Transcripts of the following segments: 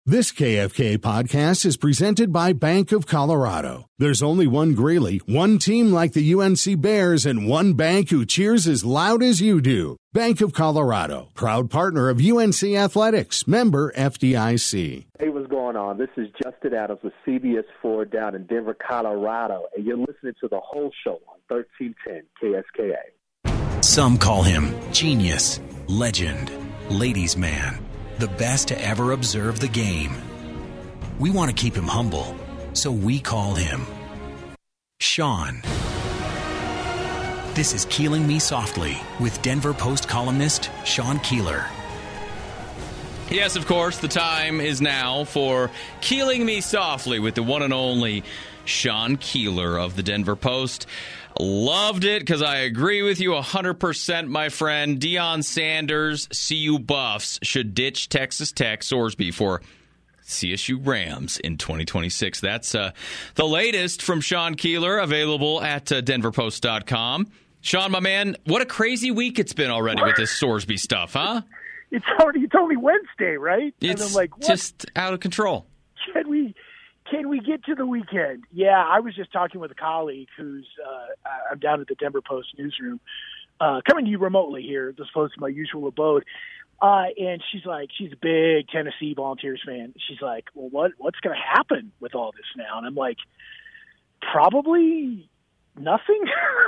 This KFK podcast is presented by Bank of Colorado. There's only one Greeley, one team like the UNC Bears, and one bank who cheers as loud as you do. Bank of Colorado, proud partner of UNC Athletics, member FDIC. Hey, what's going on? This is Justin Adams with CBS 4 down in Denver, Colorado, and you're listening to the whole show on 1310 KSKA. Some call him genius, legend, ladies' man, the best to ever observe the game. We want to keep him humble, so we call him Sean. This is Keeling Me Softly with Denver Post columnist Sean Keeler. Yes, of course, the time is now for Keeling Me Softly with the one and only Sean Keeler of the Denver Post. Loved it because I agree with you 100%, my friend. Deion Sanders, CU Buffs should ditch Texas Tech Sorsby for CSU Rams in 2026. That's the latest from Sean Keeler, available at denverpost.com. Sean, my man, what a crazy week it's been already with this Sorsby stuff, huh? It's only Wednesday, right? It's and I'm like, what? Just out of control. Can we get to the weekend? Yeah, I was just talking with a colleague who's I'm down at the Denver Post newsroom, coming to you remotely here, as opposed to my usual abode. And she's a big Tennessee Volunteers fan. She's like, well, what's going to happen with all this now? And I'm like, probably nothing.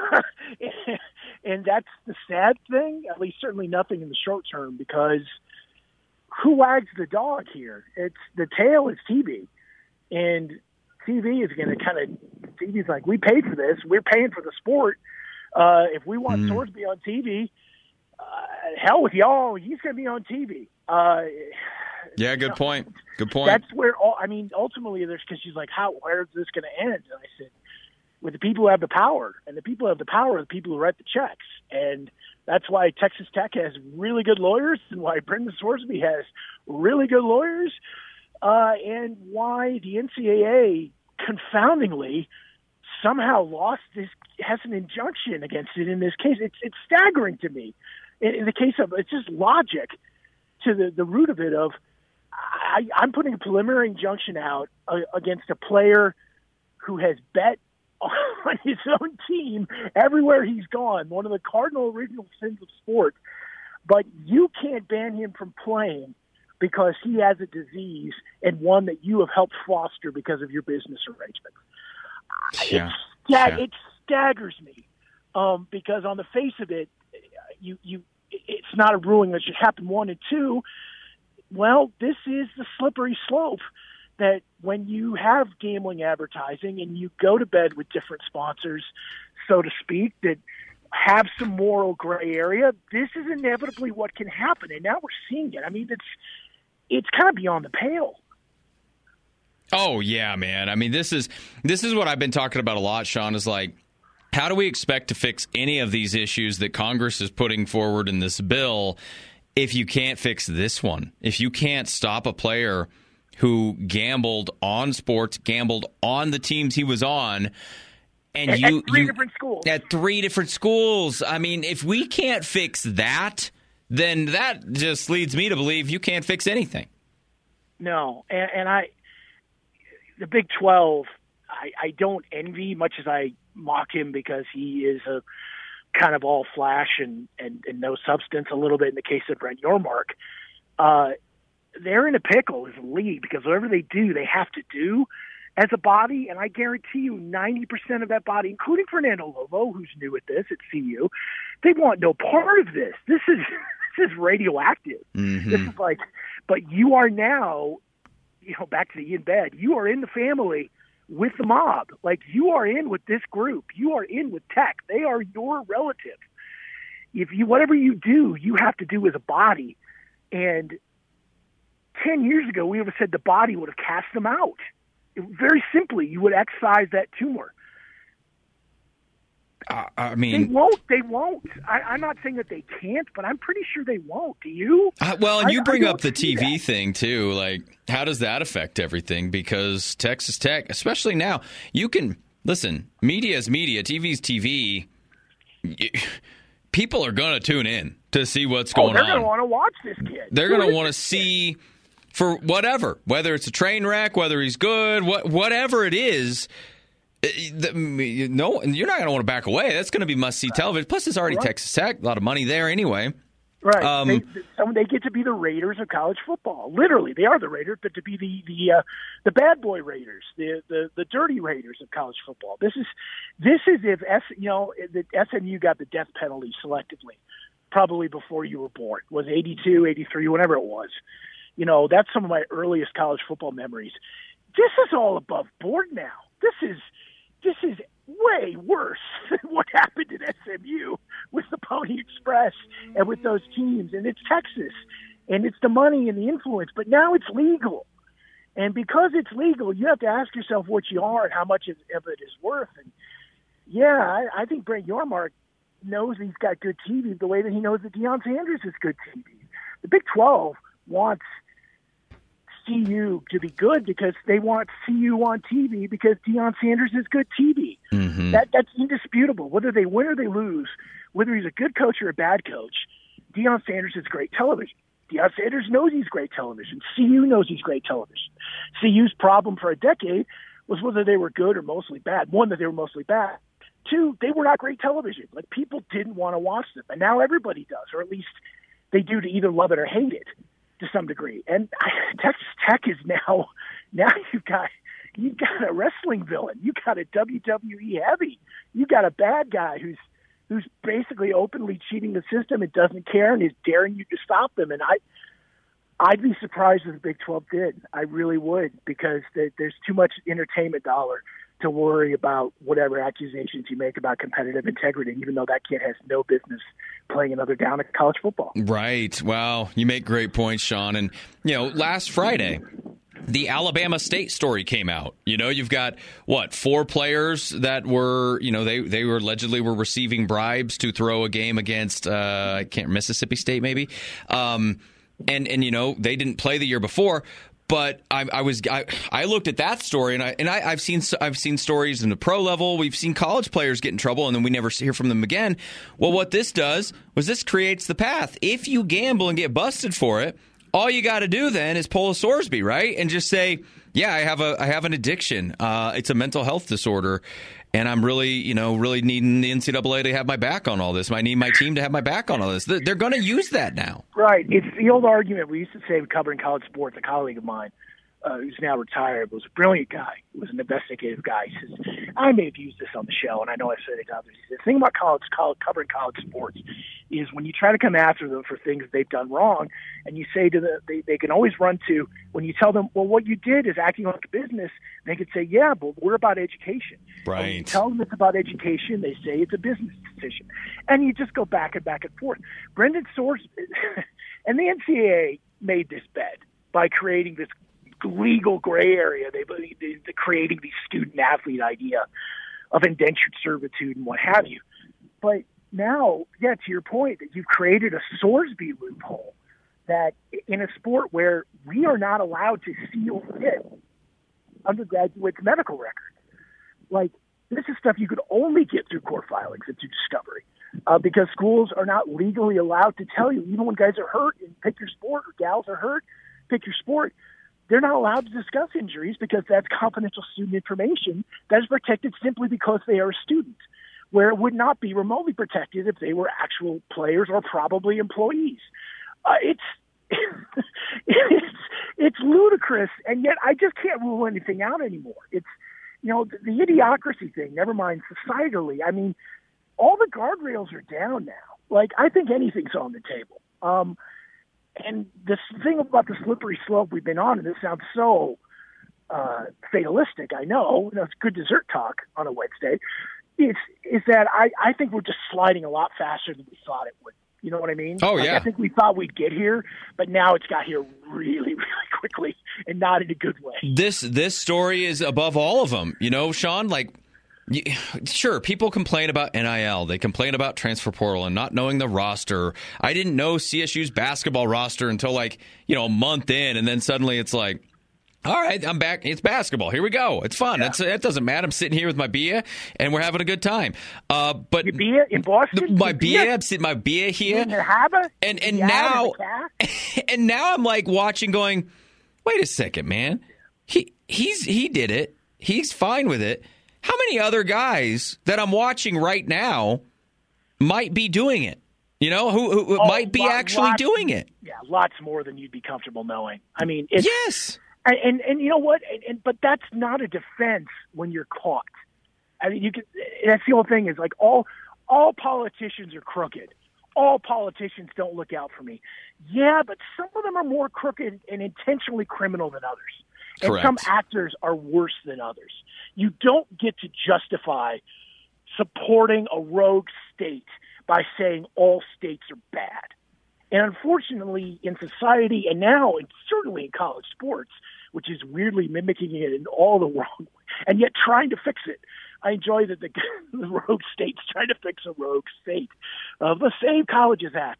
And that's the sad thing, at least certainly nothing in the short term, because who wags the dog here? It's the tail is TV. And TV is going to TV's like, we paid for this. We're paying for the sport. If we want Sorsby on TV, hell with y'all. He's going to be on TV. Yeah, good point. Good point. That's where, ultimately, because she's like, where is this going to end? And I said, with the people who have the power. And the people who have the power are the people who write the checks. And that's why Texas Tech has really good lawyers and why Brendan Sorsby has really good lawyers. And why the NCAA confoundingly somehow has an injunction against it in this case. It's staggering to me. In the case of, it's just logic to the root of it of, I'm putting a preliminary injunction out against a player who has bet on his own team everywhere he's gone, one of the cardinal original sins of sport, but you can't ban him from playing because he has a disease and one that you have helped foster because of your business arrangements. It staggers me because on the face of it, it's not a ruling that should happen. 1 and 2. Well, this is the slippery slope that when you have gambling advertising and you go to bed with different sponsors, so to speak, that have some moral gray area, this is inevitably what can happen. And now we're seeing it. I mean, it's kind of beyond the pale. Oh, yeah, man. I mean, this is what I've been talking about a lot, Sean, is like, how do we expect to fix any of these issues that Congress is putting forward in this bill if you can't fix this one? If you can't stop a player who gambled on sports, gambled on the teams he was on, and at three different schools. At 3 different schools. I mean, if we can't fix that, then that just leads me to believe you can't fix anything. No, and the Big 12, I don't envy much as I mock him because he is a kind of all flash and no substance a little bit in the case of Brent Yormark. They're in a pickle as a league because whatever they do, they have to do as a body, and I guarantee you 90% of that body, including Fernando Lobo, who's new at this at CU, they want no part of this. This is radioactive. Mm-hmm. This is like, but you are now, back to the in bed, you are in the family with the mob. Like, you are in with this group. You are in with Tech. They are your relatives. Whatever you do, you have to do as a body. And 10 years ago, we would have said the body would have cast them out. Very simply, you would excise that tumor. I mean, they won't. I'm not saying that they can't, but I'm pretty sure they won't. Do you? Well, and you bring up the TV thing too. Like, how does that affect everything? Because Texas Tech, especially now, you can listen. Media is media. TV is TV. People are going to tune in to see what's going on. They're going to want to watch this kid. They're going to want to see for whatever, whether it's a train wreck, whether he's good, whatever it is. No, you're not going to want to back away. That's going to be must-see television. Plus, it's already Texas Tech. A lot of money there anyway. Right. They get to be the Raiders of college football. Literally, they are the Raiders, but to be the bad boy Raiders, the dirty Raiders of college football. This is if the SMU got the death penalty selectively, probably before you were born. It was 82, 83, whatever it was. That's some of my earliest college football memories. This is all above board now. This is way worse than what happened at SMU with the Pony Express and with those teams. And it's Texas, and it's the money and the influence. But now it's legal. And because it's legal, you have to ask yourself what you are and how much of it is worth. And, I think Brent Yormark knows he's got good TV the way that he knows that Deion Sanders is good TV. The Big 12 wants CU to be good because they want CU on TV because Deion Sanders is good TV. Mm-hmm. That's indisputable. Whether they win or they lose, whether he's a good coach or a bad coach, Deion Sanders is great television. Deion Sanders knows he's great television. CU knows he's great television. CU's problem for a decade was whether they were good or mostly bad. One, that they were mostly bad. Two, they were not great television. Like, people didn't want to watch them. And now everybody does, or at least they do, to either love it or hate it to some degree. And Texas Tech is now you've got a wrestling villain. You got a WWE heavy. You got a bad guy who's basically openly cheating the system and doesn't care and is daring you to stop them. And I'd be surprised if the Big 12 did. I really would, because there's too much entertainment dollar to worry about whatever accusations you make about competitive integrity, even though that kid has no business playing another down at college football. Right. Wow. You make great points, Sean. And, last Friday, the Alabama State story came out. You've got, 4 players that were, they were allegedly receiving bribes to throw a game against, Mississippi State maybe. And they didn't play the year before. But I looked at that story, and I've seen stories in the pro level. We've seen college players get in trouble, and then we never hear from them again. Well, what this does was this creates the path. If you gamble and get busted for it, all you got to do then is pull a Sorsby, right, and just say, "Yeah, I have an addiction. It's a mental health disorder, and I'm really needing the NCAA to have my back on all this. I need my team to have my back on all this." They're going to use that now. Right. It's the old argument we used to say covering college sports. A colleague of mine who's now retired was a brilliant guy. He was an investigative guy. He says, I may have used this on the show, and I know I've said it to others. He says, the thing about covering college sports is when you try to come after them for things they've done wrong, and you say to them, they can always run to, when you tell them, well, what you did is acting like a business, they could say, yeah, but we're about education. Right. When you tell them it's about education, they say it's a business decision. And you just go back and forth. Brendan Source and the NCAA made this bet by creating this legal gray area. They're creating the student-athlete idea of indentured servitude and what have you. But now, to your point, that you've created a Sorsby loophole that in a sport where we are not allowed to see or get undergraduates' medical records. Like, this is stuff you could only get through court filings and through discovery, because schools are not legally allowed to tell you, even when guys are hurt and pick your sport, or gals are hurt, pick your sport, they're not allowed to discuss injuries because that's confidential student information that is protected simply because they are a student, where it would not be remotely protected if they were actual players or probably employees. It's ludicrous, and yet I just can't rule anything out anymore. It's, the idiocracy thing, never mind societally. I mean, all the guardrails are down now. Like, I think anything's on the table. And this thing about the slippery slope we've been on, and this sounds so fatalistic, I know, it's good dessert talk on a Wednesday, is that I think we're just sliding a lot faster than we thought it would. You know what I mean? Oh, yeah. I think we thought we'd get here, but now it's got here really, really quickly, and not in a good way. This story is above all of them. Sean, sure, people complain about NIL. They complain about transfer portal and not knowing the roster. I didn't know CSU's basketball roster until a month in, and then suddenly it's like, all right, I'm back. It's basketball. Here we go. It's fun. Yeah. It doesn't matter. I'm sitting here with my beer, and we're having a good time. But your beer in Boston? My beer. I'm sitting my beer here. In the harbor? And now, and now I'm watching, going, wait a second, man. He did it. He's fine with it. How many other guys that I'm watching right now might be doing it? You know, who might be actually doing it? Yeah, lots more than you'd be comfortable knowing. I mean, it's, yes. And you know what? But that's not a defense when you're caught. I mean, that's the whole thing is like all politicians are crooked. All politicians don't look out for me. Yeah, but some of them are more crooked and intentionally criminal than others. Correct. And some actors are worse than others. You don't get to justify supporting a rogue state by saying all states are bad. And unfortunately, in society and now, and certainly in college sports, which is weirdly mimicking it in all the wrong, and yet trying to fix it. I enjoy that the rogue state's trying to fix a rogue state. The Save Colleges Act.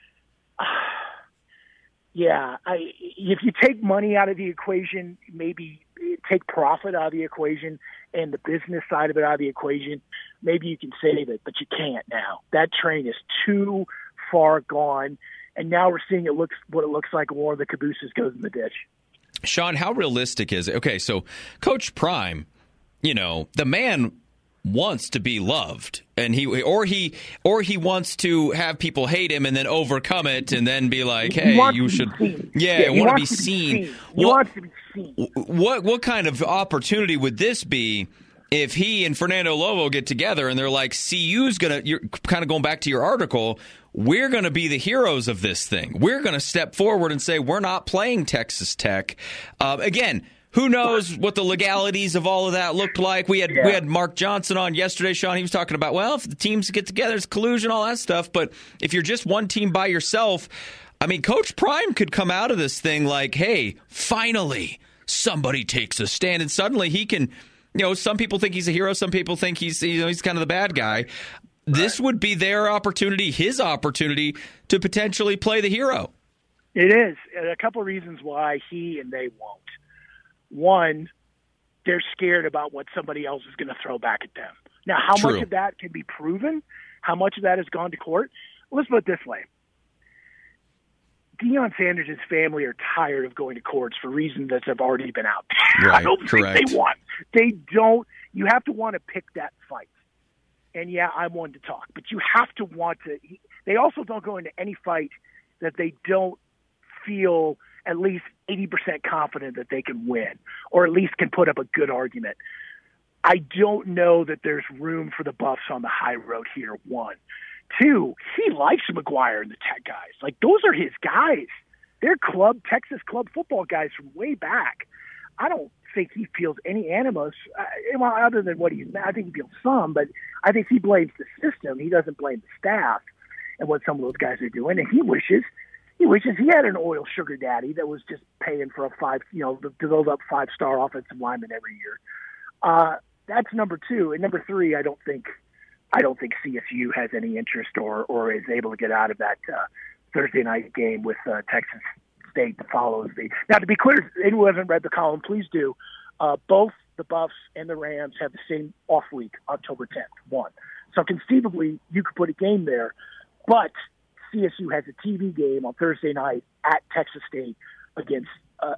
Yeah, if you take money out of the equation, maybe take profit out of the equation and the business side of it out of the equation, maybe you can save it, but you can't now. That train is too far gone, and now we're seeing what it looks like when one of the cabooses goes in the ditch. Sean, how realistic is it? Okay, so Coach Prime, you know, the man wants to be loved, and he wants to have people hate him and then overcome it and then be like, hey, you should, yeah, want to be seen. He wants to be seen. What kind of opportunity would this be if he and Fernando Lobo get together and they're like, CU's gonna, you're kind of going back to your article, we're going to be the heroes of this thing. We're going to step forward and say we're not playing Texas Tech. Again, who knows what the legalities of all of that looked like? We had Mark Johnson on yesterday, Sean. He was talking about, well, if the teams get together, it's collusion, all that stuff. But if you're just one team by yourself, I mean, Coach Prime could come out of this thing like, hey, finally somebody takes a stand, and suddenly he can. You know, some people think he's a hero. Some people think he's kind of the bad guy. This would be their opportunity, his opportunity, to potentially play the hero. It is. And a couple of reasons why he and they won't. One, they're scared about what somebody else is going to throw back at them. Now, how much of that can be proven? How much of that has gone to court? Let's put it this way. Deion Sanders' family are tired of going to courts for reasons that have already been out. Right, I don't think they want. They don't. You have to want to pick that fight. And, yeah, I'm one to talk. But you have to want to. They also don't go into any fight that they don't feel at least 80% confident that they can win or at least can put up a good argument. I don't know that there's room for the Buffs on the high road here, one. Two, he likes McGuire and the Tech guys. Like, those are his guys. They're Texas club football guys from way back. I don't think he feels any animus, other than what he's. I think he feels some, but I think he blames the system. He doesn't blame the staff and what some of those guys are doing. And he wishes he had an oil sugar daddy that was just paying for to build up 5-star offensive linemen every year. That's number two. And number three, I don't think CSU has any interest or is able to get out of that Thursday night game with Texas State that follows the. Now, to be clear, anyone who hasn't read the column, please do. Both the Buffs and the Rams have the same off week, October 10th, 1. So conceivably, you could put a game there, but CSU has a TV game on Thursday night at Texas State against out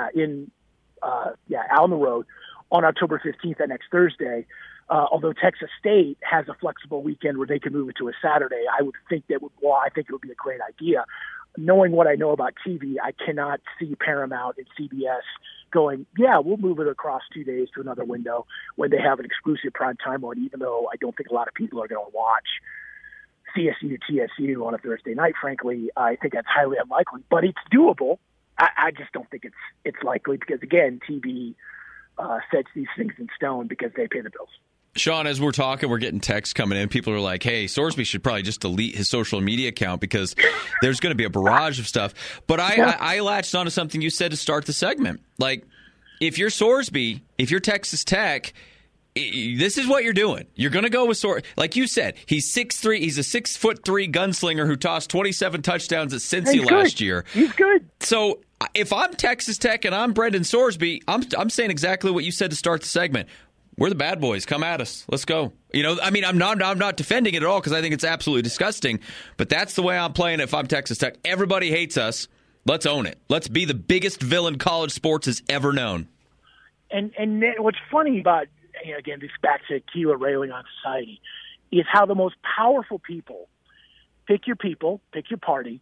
on the road on October 15th, that next Thursday. Although Texas State has a flexible weekend where they can move it to a Saturday, I think it would be a great idea. Knowing what I know about TV, I cannot see Paramount and CBS going, yeah, we'll move it across 2 days to another window when they have an exclusive primetime one, even though I don't think a lot of people are going to watch CSU TSU on a Thursday night. Frankly, I think that's highly unlikely, but it's doable. I just don't think it's likely because, again, TV sets these things in stone because they pay the bills. Sean, as we're talking, we're getting texts coming in. People are like, hey, Sorsby should probably just delete his social media account because there's going to be a barrage of stuff. But I latched onto something you said to start the segment. Like, if you're Sorsby, if you're Texas Tech, this is what you're doing. You're going to go with Sorsby. Like you said, he's 6'3". He's a 6'3" gunslinger who tossed 27 touchdowns at Cincy last year. He's good. So if I'm Texas Tech and I'm Brendan Sorsby, I'm saying exactly what you said to start the segment. We're the bad boys. Come at us. Let's go. You know, I mean, I'm not defending it at all because I think it's absolutely disgusting. But that's the way I'm playing it if I'm Texas Tech. Everybody hates us. Let's own it. Let's be the biggest villain college sports has ever known. And what's funny about, again, this back to Keeler railing on society, is how the most powerful people, pick your party,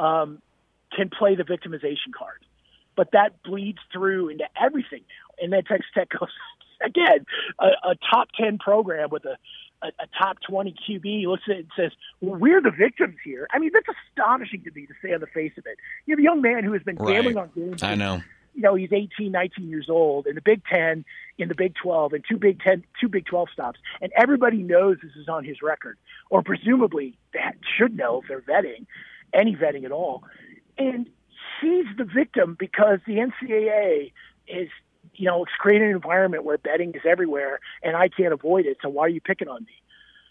can play the victimization card. But that bleeds through into everything now. And then Texas Tech goes, again, a top 10 program with a top 20 QB looks at it and says, well, we're the victims here. I mean, that's astonishing to me to say on the face of it. You have a young man who has been gambling on games. I know. He's 18, 19 years old in the Big Ten, in the Big 12, and two Big 12 stops. And everybody knows this is on his record, or presumably that should know if they're vetting, any vetting at all. And he's the victim because the NCAA is, it's created an environment where betting is everywhere, and I can't avoid it. So why are you picking on me?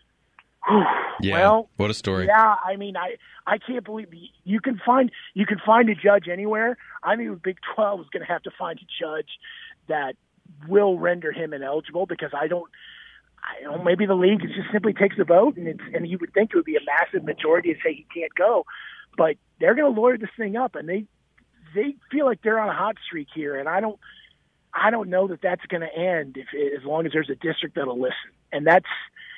Yeah, well, what a story. Yeah, I mean, I can't believe you can find a judge anywhere. I think the Big 12 is going to have to find a judge that will render him ineligible, because I don't maybe the league just simply takes the vote, and you would think it would be a massive majority to say he can't go, but they're going to lawyer this thing up, and they feel like they're on a hot streak here, and I don't know that that's going to end as long as there's a district that'll listen, and that's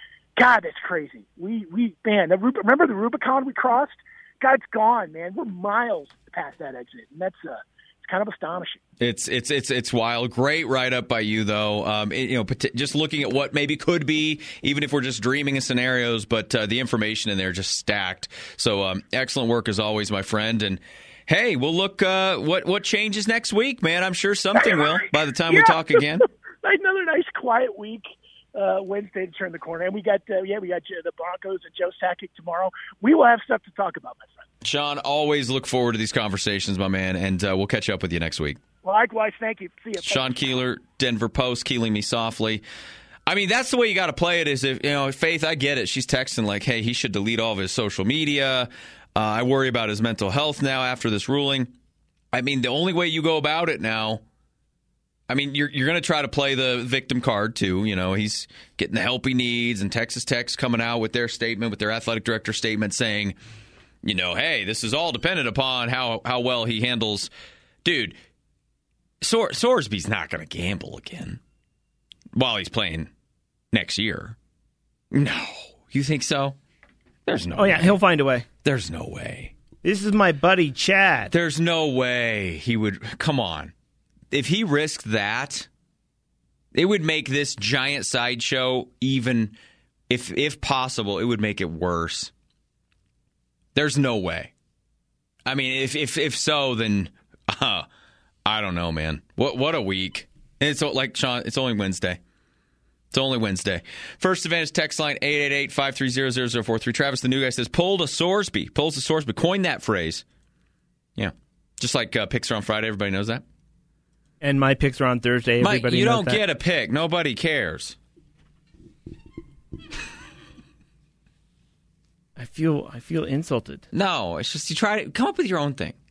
crazy. Remember the Rubicon we crossed? God, it's gone, man. We're miles past that exit, and that's it's kind of astonishing. It's wild. Great write up by you, though. Just looking at what maybe could be, even if we're just dreaming of scenarios, but the information in there just stacked. So excellent work as always, my friend. And hey, we'll look what changes next week, man. I'm sure something will by the time we talk again. Another nice quiet week. Wednesday to turn the corner, and we got the Broncos and Joe Sakic tomorrow. We will have stuff to talk about, my friend. Sean, always look forward to these conversations, my man, and we'll catch up with you next week. Likewise, thank you. See you. Sean Keeler, Denver Post, Keeling Me Softly. I mean, that's the way you got to play it. Is if Faith, I get it. She's texting like, "Hey, he should delete all of his social media. I worry about his mental health now after this ruling." I mean, the only way you go about it now. I mean, you're going to try to play the victim card, too. He's getting the help he needs, and Texas Tech's coming out with their statement, with their athletic director statement saying, hey, this is all dependent upon how well he handles. Dude, Sorsby's not going to gamble again while he's playing next year. No. You think so? There's no way. Oh, yeah, he'll find a way. There's no way. This is my buddy, Chad. There's no way he would. Come on. If he risked that, it would make this giant sideshow, even if possible, it would make it worse. There's no way. I mean, if so, then I don't know, man. What a week. And it's like Sean. It's only Wednesday. It's only Wednesday. First Advantage text line 888-530-0043. Travis, the new guy, says pulls a Sorsby. Coin that phrase. Yeah, just like picks are on Friday. Everybody knows that. And my picks are on Thursday. Mike, you don't get a pick. Nobody cares. I feel insulted. No, it's just you try to come up with your own thing.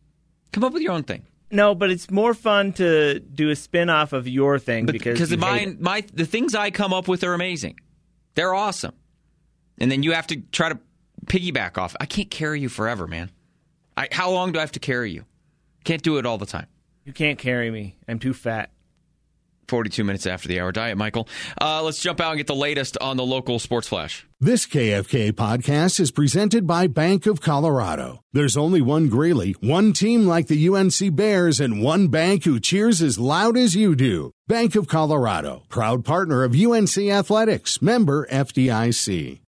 No, but it's more fun to do a spin-off of your thing because the things I come up with are amazing. They're awesome. And then you have to try to piggyback off. I can't carry you forever, man. How long do I have to carry you? Can't do it all the time. You can't carry me. I'm too fat. 42 minutes after the hour. Diet Michael. Let's jump out and get the latest on the local sports flash. This KFK podcast is presented by Bank of Colorado. There's only one Greeley, one team like the UNC Bears, and one bank who cheers as loud as you do. Bank of Colorado, proud partner of UNC Athletics, member FDIC.